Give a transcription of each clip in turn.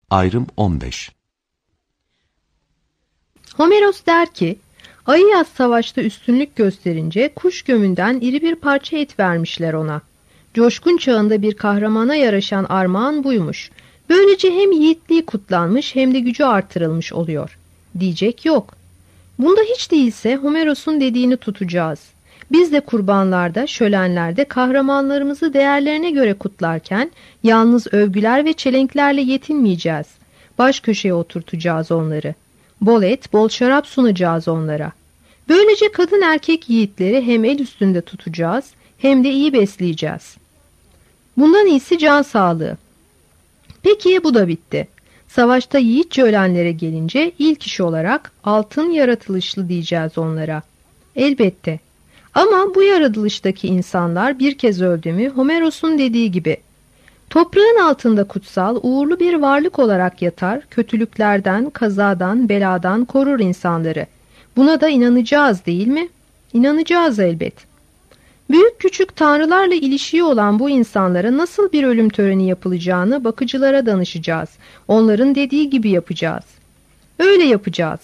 Ayrım 15. Homeros der ki, Ayias savaşta üstünlük gösterince kuş gömünden iri bir parça et vermişler ona. Coşkun çağında bir kahramana yaraşan armağan buymuş. Böylece hem yiğitliği kutlanmış hem de gücü artırılmış oluyor. Diyecek yok. Bunda hiç değilse Homeros'un dediğini tutacağız. Biz de kurbanlarda, şölenlerde kahramanlarımızı değerlerine göre kutlarken yalnız övgüler ve çelenklerle yetinmeyeceğiz. Baş köşeye oturtacağız onları. Bol et, bol şarap sunacağız onlara. Böylece kadın erkek yiğitleri hem el üstünde tutacağız hem de iyi besleyeceğiz. Bundan iyisi can sağlığı. Peki bu da bitti. Savaşta yiğitçe ölenlere gelince ilk iş olarak altın yaratılışlı diyeceğiz onlara. Elbette. Ama bu yaratılıştaki insanlar bir kez öldü mü Homeros'un dediği gibi toprağın altında kutsal, uğurlu bir varlık olarak yatar, kötülüklerden, kazadan, beladan korur insanları. Buna da inanacağız değil mi? İnanacağız elbet. Büyük küçük tanrılarla ilişiği olan bu insanlara nasıl bir ölüm töreni yapılacağını bakıcılara danışacağız. Onların dediği gibi yapacağız. Öyle yapacağız.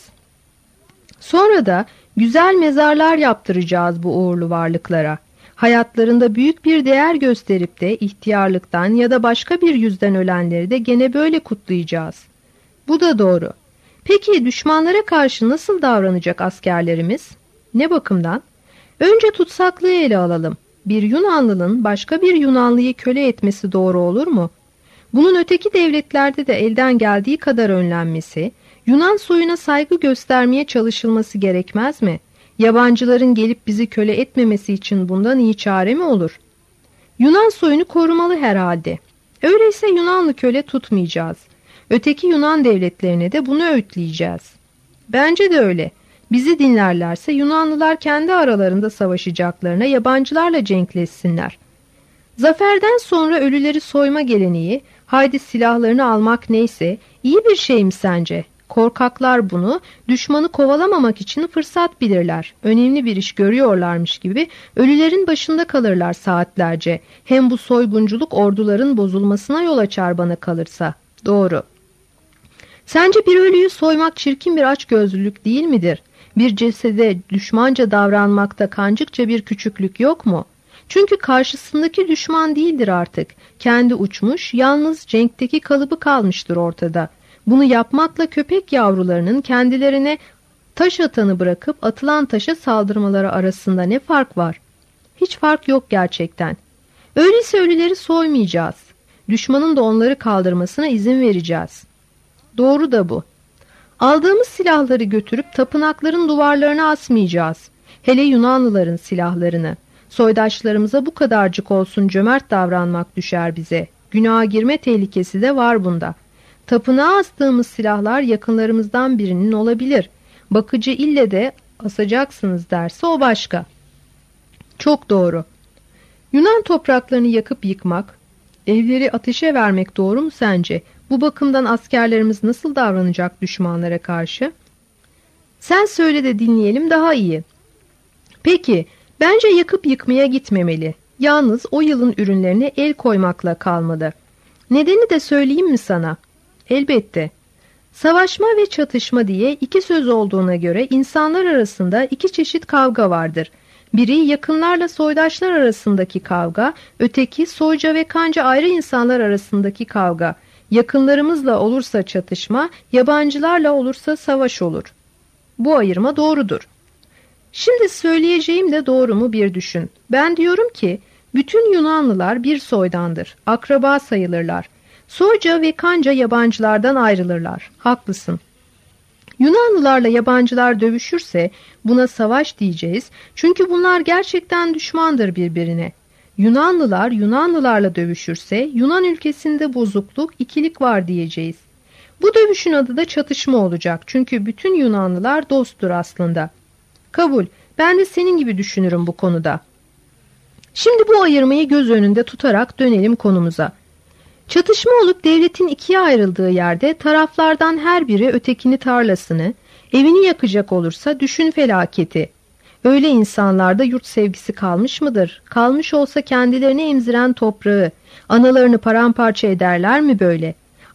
Sonra da güzel mezarlar yaptıracağız bu uğurlu varlıklara. Hayatlarında büyük bir değer gösterip de ihtiyarlıktan ya da başka bir yüzden ölenleri de gene böyle kutlayacağız. Bu da doğru. Peki düşmanlara karşı nasıl davranacak askerlerimiz? Ne bakımdan? Önce tutsaklığı ele alalım. Bir Yunanlının başka bir Yunanlıyı köle etmesi doğru olur mu? Bunun öteki devletlerde de elden geldiği kadar önlenmesi, Yunan soyuna saygı göstermeye çalışılması gerekmez mi? Yabancıların gelip bizi köle etmemesi için bundan iyi çare mi olur? Yunan soyunu korumalı herhalde. Öyleyse Yunanlı köle tutmayacağız. Öteki Yunan devletlerine de bunu öğütleyeceğiz. Bence de öyle. Bizi dinlerlerse Yunanlılar kendi aralarında savaşacaklarına yabancılarla cenkleşsinler. Zaferden sonra ölüleri soyma geleneği, haydi silahlarını almak neyse, iyi bir şey mi sence? Korkaklar bunu düşmanı kovalamamak için fırsat bilirler. Önemli bir iş görüyorlarmış gibi ölülerin başında kalırlar saatlerce. Hem bu soygunculuk orduların bozulmasına yol açar bana kalırsa. Doğru. Sence bir ölüyü soymak çirkin bir açgözlülük değil midir? Bir cesede düşmanca davranmakta kancıkça bir küçüklük yok mu? Çünkü karşısındaki düşman değildir artık. Kendi uçmuş, yalnız cenkteki kalıbı kalmıştır ortada. Bunu yapmakla köpek yavrularının kendilerine taş atanı bırakıp atılan taşa saldırmaları arasında ne fark var? Hiç fark yok gerçekten. Öyleyse ölüleri soymayacağız. Düşmanın da onları kaldırmasına izin vereceğiz. Doğru da bu. Aldığımız silahları götürüp tapınakların duvarlarına asmayacağız. Hele Yunanlıların silahlarını. Soydaşlarımıza bu kadarcık olsun cömert davranmak düşer bize. Günaha girme tehlikesi de var bunda. Tapınağa astığımız silahlar yakınlarımızdan birinin olabilir. Bakıcı ille de asacaksınız derse o başka. Çok doğru. Yunan topraklarını yakıp yıkmak, evleri ateşe vermek doğru mu sence? Bu bakımdan askerlerimiz nasıl davranacak düşmanlara karşı? Sen söyle de dinleyelim daha iyi. Peki, bence yakıp yıkmaya gitmemeli. Yalnız o yılın ürünlerine el koymakla kalmalı. Nedeni de söyleyeyim mi sana? Elbette. Savaşma ve çatışma diye iki söz olduğuna göre insanlar arasında iki çeşit kavga vardır. Biri yakınlarla soydaşlar arasındaki kavga, öteki soyca ve kanca ayrı insanlar arasındaki kavga. Yakınlarımızla olursa çatışma, yabancılarla olursa savaş olur. Bu ayırma doğrudur. Şimdi söyleyeceğim de doğru mu bir düşün. Ben diyorum ki, bütün Yunanlılar bir soydandır, akraba sayılırlar. Soyca ve kanca yabancılardan ayrılırlar. Haklısın. Yunanlılarla yabancılar dövüşürse buna savaş diyeceğiz. Çünkü bunlar gerçekten düşmandır birbirine. Yunanlılar Yunanlılarla dövüşürse Yunan ülkesinde bozukluk, ikilik var diyeceğiz. Bu dövüşün adı da çatışma olacak. Çünkü bütün Yunanlılar dosttur aslında. Kabul. Ben de senin gibi düşünürüm bu konuda. Şimdi bu ayırmayı göz önünde tutarak dönelim konumuza. Çatışma olup devletin ikiye ayrıldığı yerde taraflardan her biri ötekini tarlasını, evini yakacak olursa düşün felaketi. Öyle insanlarda yurt sevgisi kalmış mıdır? Kalmış olsa kendilerini emziren toprağı, analarını paramparça ederler mi böyle?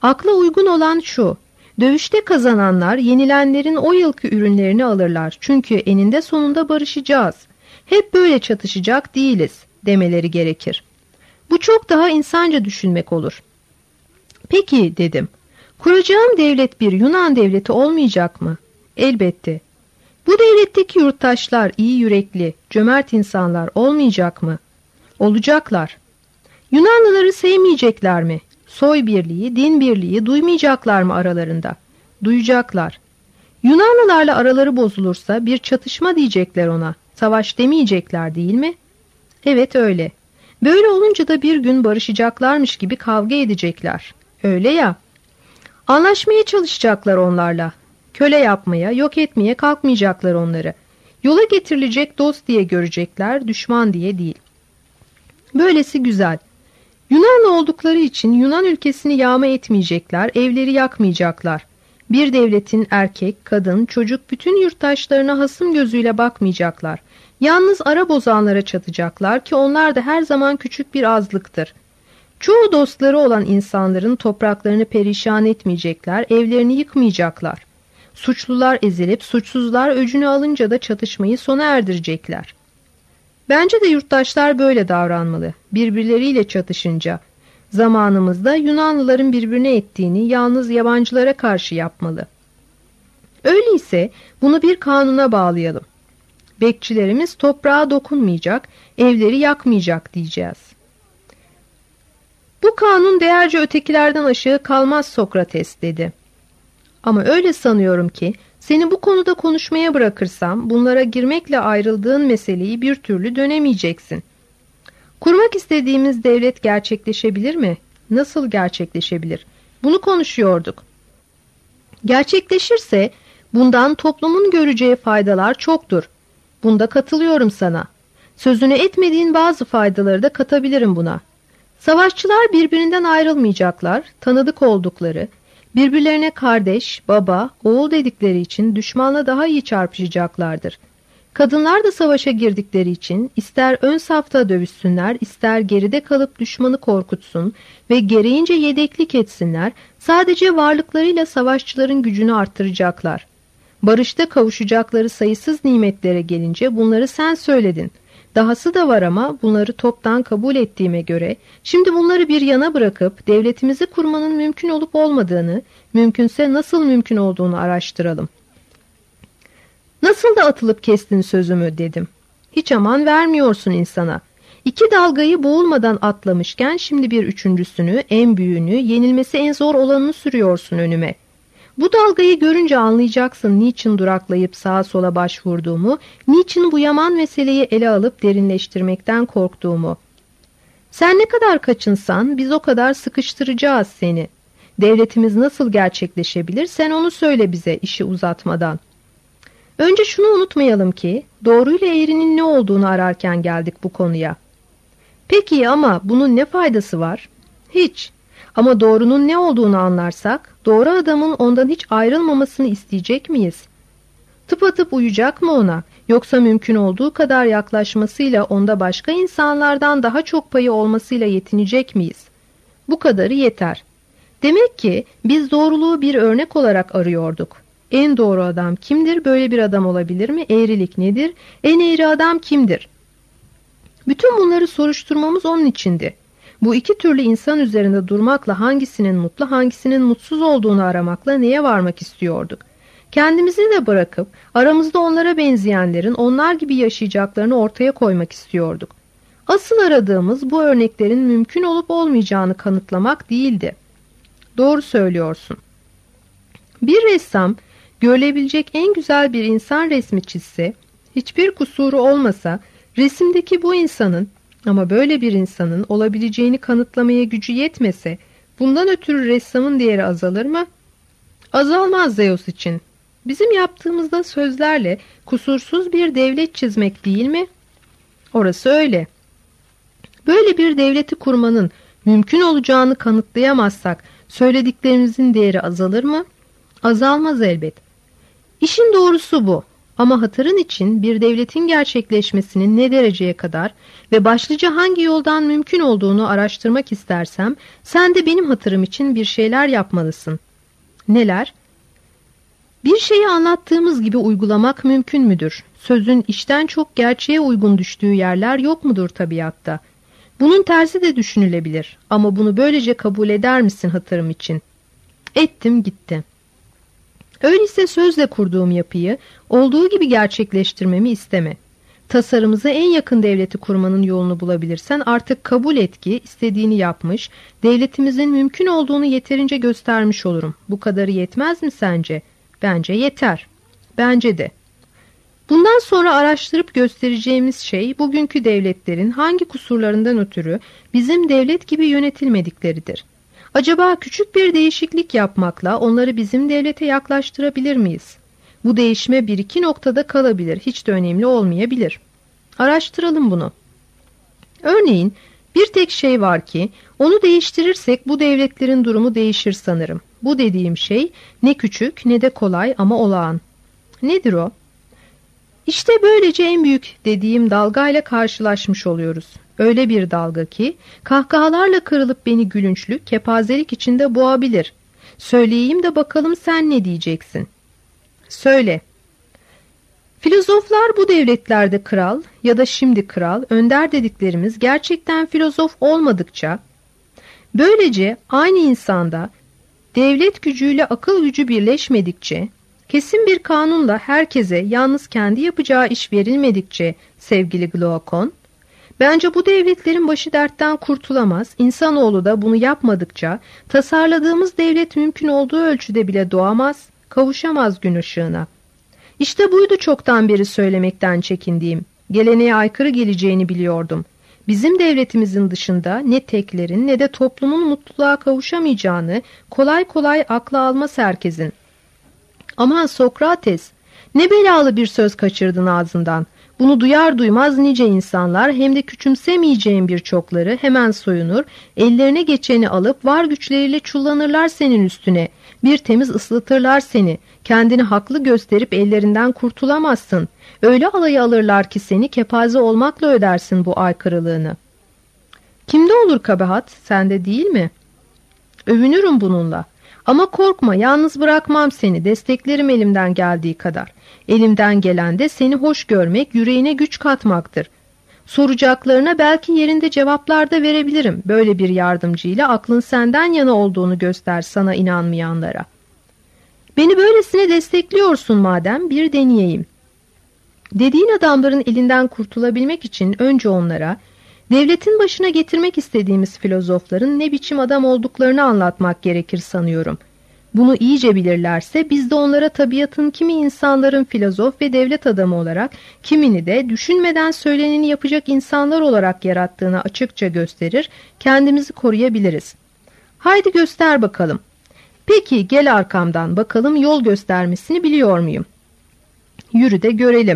Akla uygun olan şu: dövüşte kazananlar yenilenlerin o yılki ürünlerini alırlar. Çünkü eninde sonunda barışacağız. Hep böyle çatışacak değiliz demeleri gerekir. Bu çok daha insanca düşünmek olur. Peki dedim. Kuracağım devlet bir Yunan devleti olmayacak mı? Elbette. Bu devletteki yurttaşlar iyi yürekli, cömert insanlar olmayacak mı? Olacaklar. Yunanlıları sevmeyecekler mi? Soy birliği, din birliği duymayacaklar mı aralarında? Duyacaklar. Yunanlılarla araları bozulursa bir çatışma diyecekler ona. Savaş demeyecekler değil mi? Evet öyle. Böyle olunca da bir gün barışacaklarmış gibi kavga edecekler. Öyle ya. Anlaşmaya çalışacaklar onlarla. Köle yapmaya, yok etmeye kalkmayacaklar onları. Yola getirilecek dost diye görecekler, düşman diye değil. Böylesi güzel. Yunanlı oldukları için Yunan ülkesini yağma etmeyecekler, evleri yakmayacaklar. Bir devletin erkek, kadın, çocuk bütün yurttaşlarına hasım gözüyle bakmayacaklar. Yalnız ara bozanlara çatacaklar ki onlar da her zaman küçük bir azlıktır. Çoğu dostları olan insanların topraklarını perişan etmeyecekler, evlerini yıkmayacaklar. Suçlular ezilip suçsuzlar öcünü alınca da çatışmayı sona erdirecekler. Bence de yurttaşlar böyle davranmalı, birbirleriyle çatışınca. Zamanımızda Yunanlıların birbirine ettiğini yalnız yabancılara karşı yapmalı. Öyleyse bunu bir kanuna bağlayalım. Bekçilerimiz toprağa dokunmayacak, evleri yakmayacak diyeceğiz. Bu kanun değerce ötekilerden aşağı kalmaz Sokrates dedi. Ama öyle sanıyorum ki seni bu konuda konuşmaya bırakırsam bunlara girmekle ayrıldığın meseleyi bir türlü dönemeyeceksin. Kurmak istediğimiz devlet gerçekleşebilir mi? Nasıl gerçekleşebilir? Bunu konuşuyorduk. Gerçekleşirse bundan toplumun göreceği faydalar çoktur. Bunda katılıyorum sana. Sözünü etmediğin bazı faydaları da katabilirim buna. Savaşçılar birbirinden ayrılmayacaklar, tanıdık oldukları, birbirlerine kardeş, baba, oğul dedikleri için düşmanla daha iyi çarpışacaklardır. Kadınlar da savaşa girdikleri için ister ön safta dövüşsünler, ister geride kalıp düşmanı korkutsun ve gereğince yedeklik etsinler, sadece varlıklarıyla savaşçıların gücünü arttıracaklar. Barışta kavuşacakları sayısız nimetlere gelince bunları sen söyledin. Dahası da var ama bunları toptan kabul ettiğime göre şimdi bunları bir yana bırakıp devletimizi kurmanın mümkün olup olmadığını, mümkünse nasıl mümkün olduğunu araştıralım. Nasıl da atılıp kestin sözümü dedim. Hiç aman vermiyorsun insana. 2 dalgayı boğulmadan atlamışken şimdi bir üçüncüsünü, en büyüğünü, yenilmesi en zor olanını sürüyorsun önüme. Bu dalgayı görünce anlayacaksın niçin duraklayıp sağa sola başvurduğumu, niçin bu yaman meseleyi ele alıp derinleştirmekten korktuğumu. Sen ne kadar kaçınsan biz o kadar sıkıştıracağız seni. Devletimiz nasıl gerçekleşebilir sen onu söyle bize işi uzatmadan. Önce şunu unutmayalım ki doğruyla eğrinin ne olduğunu ararken geldik bu konuya. Peki ama bunun ne faydası var? Hiç. Ama doğrunun ne olduğunu anlarsak, doğru adamın ondan hiç ayrılmamasını isteyecek miyiz? Tıpatıp uyacak mı ona, yoksa mümkün olduğu kadar yaklaşmasıyla onda başka insanlardan daha çok payı olmasıyla yetinecek miyiz? Bu kadarı yeter. Demek ki biz doğruluğu bir örnek olarak arıyorduk. En doğru adam kimdir? Böyle bir adam olabilir mi? Eğrilik nedir? En eğri adam kimdir? Bütün bunları soruşturmamız onun içindi. Bu iki türlü insan üzerinde durmakla hangisinin mutlu, hangisinin mutsuz olduğunu aramakla neye varmak istiyorduk? Kendimizi de bırakıp aramızda onlara benzeyenlerin onlar gibi yaşayacaklarını ortaya koymak istiyorduk. Asıl aradığımız bu örneklerin mümkün olup olmayacağını kanıtlamak değildi. Doğru söylüyorsun. Bir ressam görülebilecek en güzel bir insan resmi çizse, hiçbir kusuru olmasa, resimdeki bu insanın ama böyle bir insanın olabileceğini kanıtlamaya gücü yetmese, bundan ötürü ressamın değeri azalır mı? Azalmaz Zeus için. Bizim yaptığımızda sözlerle kusursuz bir devlet çizmek değil mi? Orası öyle. Böyle bir devleti kurmanın mümkün olacağını kanıtlayamazsak söylediklerimizin değeri azalır mı? Azalmaz elbet. İşin doğrusu bu. Ama hatırın için bir devletin gerçekleşmesinin ne dereceye kadar ve başlıca hangi yoldan mümkün olduğunu araştırmak istersem, sen de benim hatırım için bir şeyler yapmalısın. Neler? Bir şeyi anlattığımız gibi uygulamak mümkün müdür? Sözün işten çok gerçeğe uygun düştüğü yerler yok mudur tabiatta? Bunun tersi de düşünülebilir ama bunu böylece kabul eder misin hatırım için? Ettim gitti. Öyleyse sözle kurduğum yapıyı olduğu gibi gerçekleştirmemi isteme. Tasarımıza en yakın devleti kurmanın yolunu bulabilirsen artık kabul et ki istediğini yapmış, devletimizin mümkün olduğunu yeterince göstermiş olurum. Bu kadarı yetmez mi sence? Bence yeter. Bence de. Bundan sonra araştırıp göstereceğimiz şey bugünkü devletlerin hangi kusurlarından ötürü bizim devlet gibi yönetilmedikleridir. Acaba küçük bir değişiklik yapmakla onları bizim devlete yaklaştırabilir miyiz? Bu değişme bir iki noktada kalabilir, hiç de önemli olmayabilir. Araştıralım bunu. Örneğin bir tek şey var ki onu değiştirirsek bu devletlerin durumu değişir sanırım. Bu dediğim şey ne küçük ne de kolay ama olağan. Nedir o? İşte böylece en büyük dediğim dalgayla karşılaşmış oluyoruz. Öyle bir dalga ki kahkahalarla kırılıp beni gülünçlük, kepazelik içinde boğabilir. Söyleyeyim de bakalım sen ne diyeceksin? Söyle. Filozoflar bu devletlerde kral ya da şimdi kral, önder dediklerimiz gerçekten filozof olmadıkça, böylece aynı insanda devlet gücüyle akıl gücü birleşmedikçe, kesin bir kanunla herkese yalnız kendi yapacağı iş verilmedikçe sevgili Glaucon, bence bu devletlerin başı dertten kurtulamaz, insanoğlu da bunu yapmadıkça tasarladığımız devlet mümkün olduğu ölçüde bile doğamaz, kavuşamaz gün ışığına. İşte buydu çoktan beri söylemekten çekindiğim, geleneğe aykırı geleceğini biliyordum. Bizim devletimizin dışında ne teklerin ne de toplumun mutluluğa kavuşamayacağını kolay kolay akla almaz herkesin. Aman Sokrates, ne belalı bir söz kaçırdın ağzından. Bunu duyar duymaz nice insanlar hem de küçümsemeyeceğin birçokları hemen soyunur, ellerine geçeni alıp var güçleriyle çullanırlar senin üstüne. Bir temiz ıslatırlar seni, kendini haklı gösterip ellerinden kurtulamazsın. Öyle alaya alırlar ki seni kepaze olmakla ödersin bu aykırılığını. Kimde olur kabahat, sende değil mi? Övünürüm bununla. Ama korkma, yalnız bırakmam seni, desteklerim elimden geldiği kadar. Elimden gelen de seni hoş görmek, yüreğine güç katmaktır. Soracaklarına belki yerinde cevaplar da verebilirim. Böyle bir yardımcıyla aklın senden yana olduğunu göster sana inanmayanlara. Beni böylesine destekliyorsun madem, bir deneyeyim. Dediğin adamların elinden kurtulabilmek için önce onlara, devletin başına getirmek istediğimiz filozofların ne biçim adam olduklarını anlatmak gerekir sanıyorum. Bunu iyice bilirlerse biz de onlara tabiatın kimi insanların filozof ve devlet adamı olarak, kimini de düşünmeden söyleneni yapacak insanlar olarak yarattığını açıkça gösterir, kendimizi koruyabiliriz. Haydi göster bakalım. Peki gel arkamdan, bakalım yol göstermesini biliyor muyum? Yürü de görelim.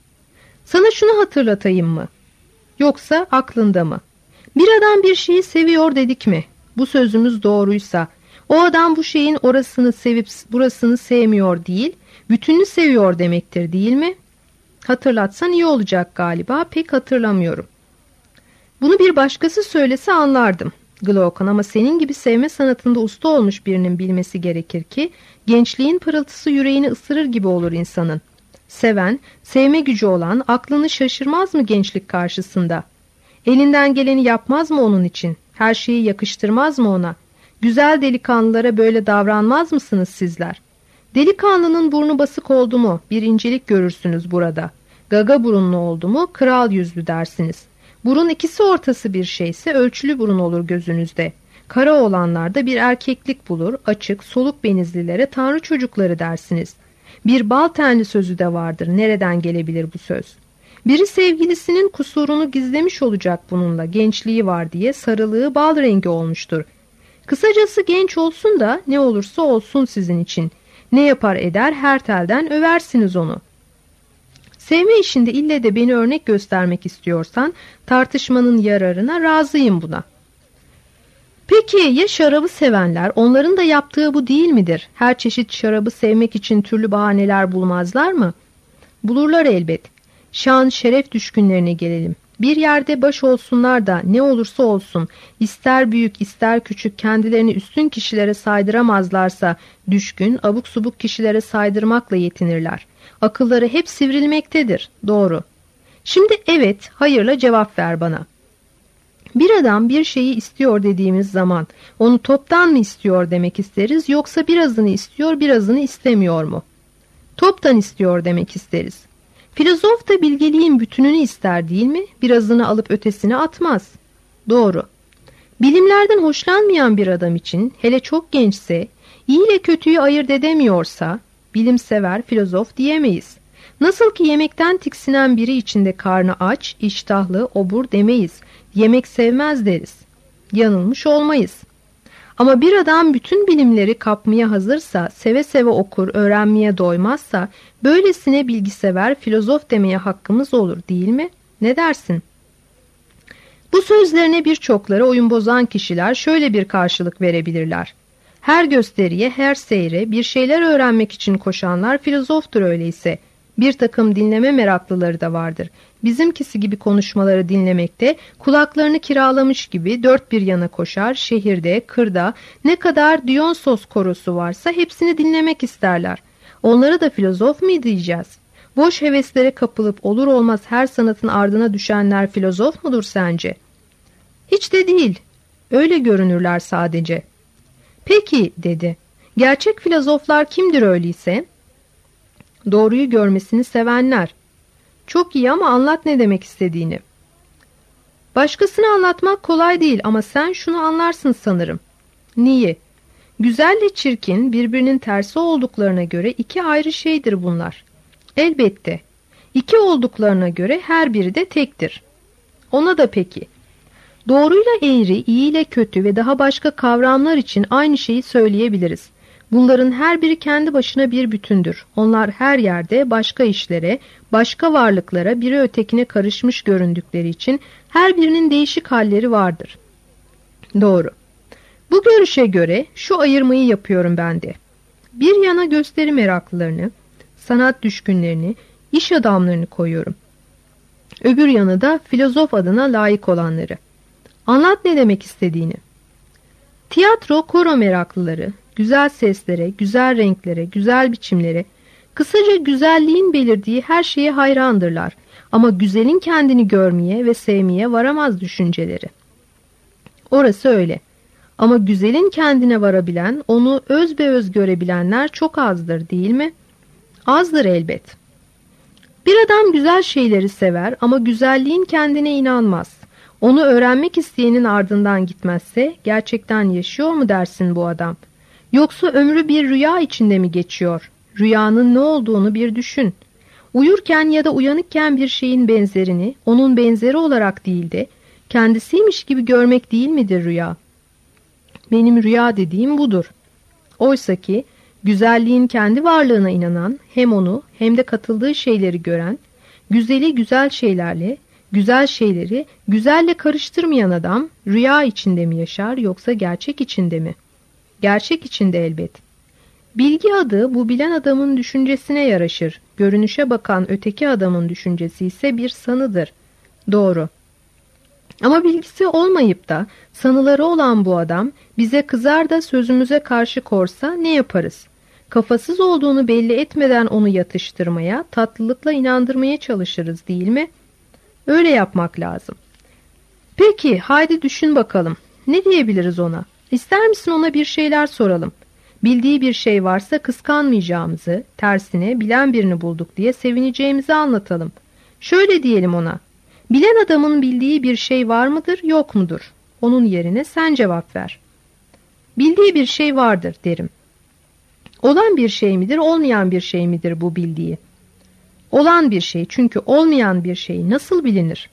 Sana şunu hatırlatayım mı? Yoksa aklında mı? Bir adam bir şeyi seviyor dedik mi? Bu sözümüz doğruysa, o adam bu şeyin orasını sevip burasını sevmiyor değil, bütününü seviyor demektir değil mi? Hatırlatsan iyi olacak galiba, pek hatırlamıyorum. Bunu bir başkası söylese anlardım Glaucon, ama senin gibi sevme sanatında usta olmuş birinin bilmesi gerekir ki, gençliğin pırıltısı yüreğini ısırır gibi olur insanın. Seven, sevme gücü olan aklını şaşırmaz mı gençlik karşısında? Elinden geleni yapmaz mı onun için? Her şeyi yakıştırmaz mı ona? Güzel delikanlılara böyle davranmaz mısınız sizler? Delikanlının burnu basık oldu mu bir incelik görürsünüz burada. Gaga burunlu oldu mu kral yüzlü dersiniz. Burun ikisi ortası bir şeyse ölçülü burun olur gözünüzde. Kara olanlarda bir erkeklik bulur, açık, soluk benizlilere tanrı çocukları dersiniz. Bir bal tenli sözü de vardır. Nereden gelebilir bu söz? Biri sevgilisinin kusurunu gizlemiş olacak bununla, gençliği var diye sarılığı bal rengi olmuştur. Kısacası genç olsun da ne olursa olsun sizin için. Ne yapar eder her telden översiniz onu. Sevme işinde ille de beni örnek göstermek istiyorsan tartışmanın yararına razıyım buna. Peki ya şarabı sevenler, onların da yaptığı bu değil midir? Her çeşit şarabı sevmek için türlü bahaneler bulmazlar mı? Bulurlar elbet. Şan, şeref düşkünlerine gelelim. Bir yerde baş olsunlar da ne olursa olsun, ister büyük ister küçük kendilerini üstün kişilere saydıramazlarsa, düşkün, abuk subuk kişilere saydırmakla yetinirler. Akılları hep sivrilmektedir, doğru. Şimdi evet, hayırla cevap ver bana. Bir adam bir şeyi istiyor dediğimiz zaman, onu toptan mı istiyor demek isteriz, yoksa birazını istiyor, birazını istemiyor mu? Toptan istiyor demek isteriz. Filozof da bilgeliğin bütününü ister değil mi? Birazını alıp ötesini atmaz. Doğru. Bilimlerden hoşlanmayan bir adam için, hele çok gençse, iyi ile kötüyü ayırt edemiyorsa, bilimsever, filozof diyemeyiz. Nasıl ki yemekten tiksinen biri için de karnı aç, iştahlı, obur demeyiz. Yemek sevmez deriz. Yanılmış olmayız. Ama bir adam bütün bilimleri kapmaya hazırsa, seve seve okur, öğrenmeye doymazsa, böylesine bilgisever, filozof demeye hakkımız olur değil mi? Ne dersin? Bu sözlerine birçokları oyun bozan kişiler şöyle bir karşılık verebilirler. Her gösteriye, her seyre bir şeyler öğrenmek için koşanlar filozoftur öyleyse. Bir takım dinleme meraklıları da vardır. Bizimkisi gibi konuşmaları dinlemekte, kulaklarını kiralamış gibi dört bir yana koşar, şehirde, kırda ne kadar Dionysos korosu varsa hepsini dinlemek isterler. Onlara da filozof mu diyeceğiz? Boş heveslere kapılıp olur olmaz her sanatın ardına düşenler filozof mudur sence? Hiç de değil. Öyle görünürler sadece. Peki, dedi. Gerçek filozoflar kimdir öyleyse? Doğruyu görmesini sevenler. Çok iyi ama anlat ne demek istediğini. Başkasını anlatmak kolay değil ama sen şunu anlarsın sanırım. Niye? Güzelle çirkin birbirinin tersi olduklarına göre iki ayrı şeydir bunlar. Elbette. İki olduklarına göre her biri de tektir. Ona da peki. Doğruyla eğri, iyi ile kötü ve daha başka kavramlar için aynı şeyi söyleyebiliriz. Bunların her biri kendi başına bir bütündür. Onlar her yerde başka işlere, başka varlıklara biri ötekine karışmış göründükleri için her birinin değişik halleri vardır. Doğru. Bu görüşe göre şu ayırmayı yapıyorum ben de. Bir yana gösteri meraklılarını, sanat düşkünlerini, iş adamlarını koyuyorum. Öbür yana da filozof adına layık olanları. Anlat ne demek istediğini. Tiyatro, koro meraklıları, güzel seslere, güzel renklere, güzel biçimlere, kısaca güzelliğin belirdiği her şeye hayrandırlar. Ama güzelin kendini görmeye ve sevmeye varamaz düşünceleri. Orası öyle. Ama güzelin kendine varabilen, onu özbeöz görebilenler çok azdır değil mi? Azdır elbet. Bir adam güzel şeyleri sever ama güzelliğin kendine inanmaz. Onu öğrenmek isteyenin ardından gitmezse gerçekten yaşıyor mu dersin bu adam? Yoksa ömrü bir rüya içinde mi geçiyor? Rüyanın ne olduğunu bir düşün. Uyurken ya da uyanıkken bir şeyin benzerini, onun benzeri olarak değil de kendisiymiş gibi görmek değil midir rüya? Benim rüya dediğim budur. Oysaki güzelliğin kendi varlığına inanan, hem onu hem de katıldığı şeyleri gören, güzeli güzel şeylerle, güzel şeyleri güzelle karıştırmayan adam rüya içinde mi yaşar yoksa gerçek içinde mi? Gerçek içinde elbet. Bilgi adı bu bilen adamın düşüncesine yaraşır. Görünüşe bakan öteki adamın düşüncesi ise bir sanıdır. Doğru. Ama bilgisi olmayıp da sanıları olan bu adam bize kızar da sözümüze karşı korsa ne yaparız? Kafasız olduğunu belli etmeden onu yatıştırmaya, tatlılıkla inandırmaya çalışırız değil mi? Öyle yapmak lazım. Peki, haydi düşün bakalım. Ne diyebiliriz ona? İster misin ona bir şeyler soralım? Bildiği bir şey varsa kıskanmayacağımızı, tersine bilen birini bulduk diye sevineceğimizi anlatalım. Şöyle diyelim ona. Bilen adamın bildiği bir şey var mıdır, yok mudur? Onun yerine sen cevap ver. Bildiği bir şey vardır derim. Olan bir şey midir, olmayan bir şey midir bu bildiği? Olan bir şey, çünkü olmayan bir şey nasıl bilinir?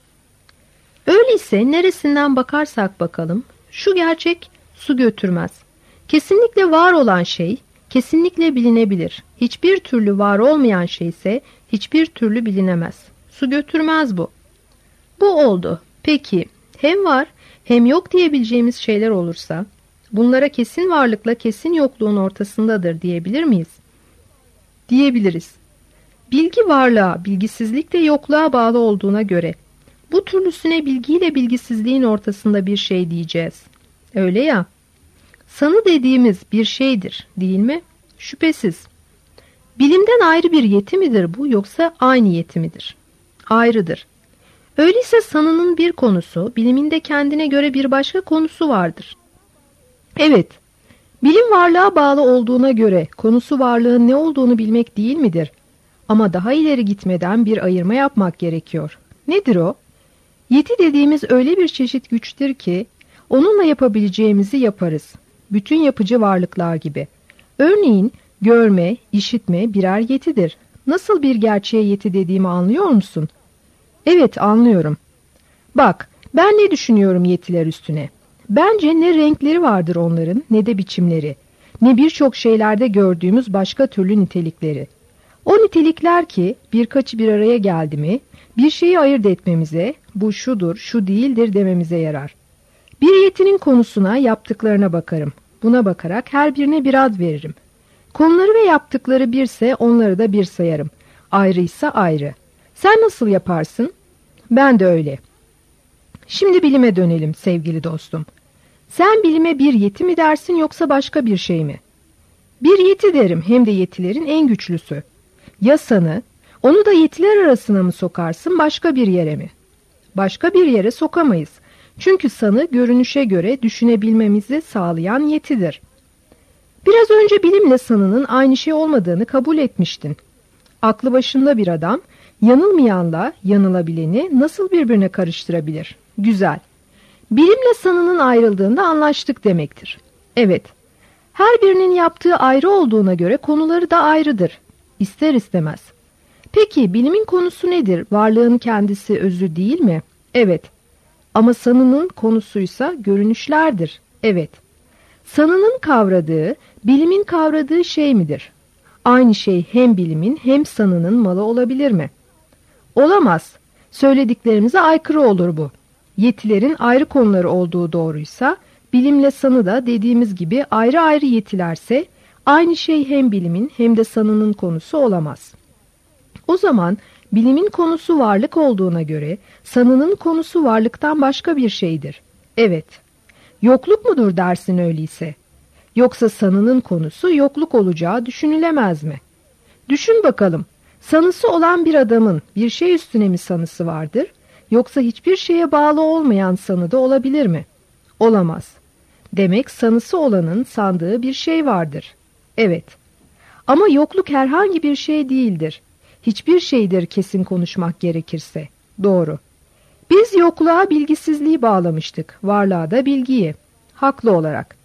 Öyleyse neresinden bakarsak bakalım, şu gerçek su götürmez. Kesinlikle var olan şey, kesinlikle bilinebilir. Hiçbir türlü var olmayan şey ise hiçbir türlü bilinemez. Su götürmez bu. Bu oldu. Peki, hem var hem yok diyebileceğimiz şeyler olursa, bunlara kesin varlıkla kesin yokluğun ortasındadır diyebilir miyiz? Diyebiliriz. Bilgi varlığa, bilgisizlik de yokluğa bağlı olduğuna göre bu türlüsüne bilgiyle bilgisizliğin ortasında bir şey diyeceğiz. Öyle ya. Sanı dediğimiz bir şeydir, değil mi? Şüphesiz. Bilimden ayrı bir yeti midir bu, yoksa aynı yeti midir? Ayrıdır. Öyleyse sanının bir konusu, bilimin de kendine göre bir başka konusu vardır. Evet, bilim varlığa bağlı olduğuna göre konusu varlığın ne olduğunu bilmek değil midir? Ama daha ileri gitmeden bir ayırma yapmak gerekiyor. Nedir o? Yeti dediğimiz öyle bir çeşit güçtür ki, onunla yapabileceğimizi yaparız. Bütün yapıcı varlıklar gibi. Örneğin, görme, işitme birer yetidir. Nasıl bir gerçeğe yeti dediğimi anlıyor musun? Evet, anlıyorum. Bak, ben ne düşünüyorum yetiler üstüne? Bence ne renkleri vardır onların, ne de biçimleri, ne birçok şeylerde gördüğümüz başka türlü nitelikleri. O nitelikler ki birkaçı bir araya geldi mi, bir şeyi ayırt etmemize, bu şudur, şu değildir dememize yarar. Bir yetinin konusuna, yaptıklarına bakarım. Buna bakarak her birine bir ad veririm. Konuları ve yaptıkları birse onları da bir sayarım. Ayrıysa ayrı. Sen nasıl yaparsın? Ben de öyle. Şimdi bilime dönelim sevgili dostum. Sen bilime bir yeti mi dersin yoksa başka bir şey mi? Bir yeti derim, hem de yetilerin en güçlüsü. Ya sanı, onu da yetiler arasına mı sokarsın, başka bir yere mi? Başka bir yere sokamayız. Çünkü sanı görünüşe göre düşünebilmemizi sağlayan yetidir. Biraz önce bilimle sanının aynı şey olmadığını kabul etmiştin. Aklı başında bir adam, yanılmayanla yanılabileni nasıl birbirine karıştırabilir? Güzel. Bilimle sanının ayrıldığında anlaştık demektir. Evet, her birinin yaptığı ayrı olduğuna göre konuları da ayrıdır. İster istemez. Peki bilimin konusu nedir? Varlığın kendisi özü değil mi? Evet. Ama sanının konusuysa görünüşlerdir. Evet. Sanının kavradığı, bilimin kavradığı şey midir? Aynı şey hem bilimin hem sanının malı olabilir mi? Olamaz. Söylediklerimize aykırı olur bu. Yetilerin ayrı konuları olduğu doğruysa, bilimle sanı da dediğimiz gibi ayrı ayrı yetilerse, aynı şey hem bilimin hem de sanının konusu olamaz. O zaman bilimin konusu varlık olduğuna göre, sanının konusu varlıktan başka bir şeydir. Evet. Yokluk mudur dersin öyleyse? Yoksa sanının konusu yokluk olacağı düşünülemez mi? Düşün bakalım, sanısı olan bir adamın bir şey üstüne mi sanısı vardır? Yoksa hiçbir şeye bağlı olmayan sanı da olabilir mi? Olamaz. Demek sanısı olanın sandığı bir şey vardır. Evet. Ama yokluk herhangi bir şey değildir. Hiçbir şeydir kesin konuşmak gerekirse. Doğru. Biz yokluğa bilgisizliği bağlamıştık, varlığa da bilgiyi. Haklı olarak.